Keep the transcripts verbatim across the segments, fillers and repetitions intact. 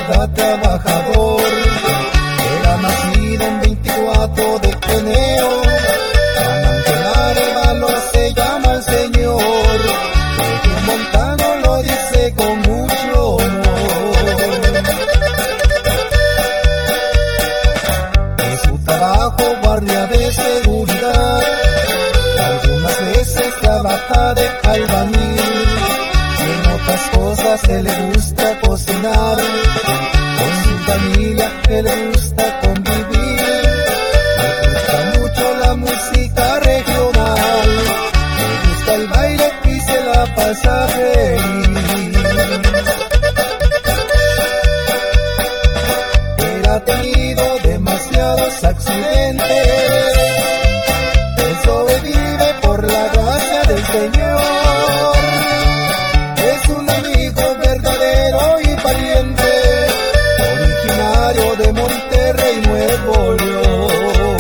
verdad trabajador. Era nacido en veinticuatro de enero, Juan Ángel Arevalo se llama el señor. El montano lo dice con mucho honor. En su trabajo guardia de seguridad, algunas veces trabaja de albañil. En otras cosas se le gusta cocinar, con su familia que le gusta convivir. Le gusta mucho la música regional, le gusta el baile y se la pasa feliz. Él ha tenido demasiados accidentes, él sobrevive por la gracia del Señor. Es un amigo verdadero y valiente, originario de Monterrey, Nuevo León.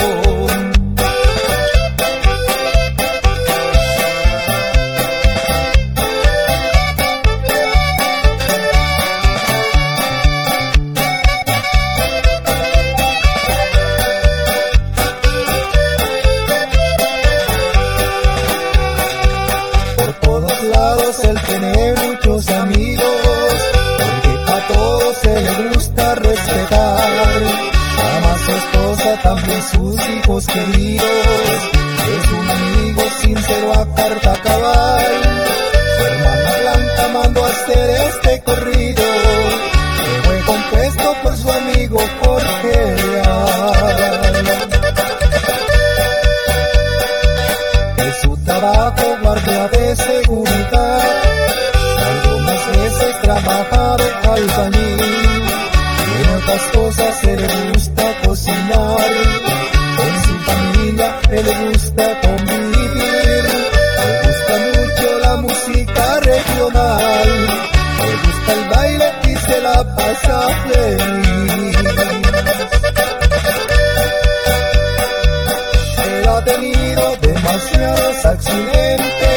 Por todos lados él tiene muchos amigos, porque a todos se le gusta respetar. Ama a su esposa, también sus hijos queridos. Es un amigo sincero a carta cabal. Su hermana Blanca mandó a hacer este corrido, que fue compuesto por su amigo Jorge Leal. De su trabajo guardia de seguridad, algunas veces trabaja de albañil. Y en otras cosas se le gusta cocinar, con su familia que le gusta convivir. Le gusta mucho la música regional, le gusta el baile y se la pasa feliz. Él ha tenido demasiados accidentes,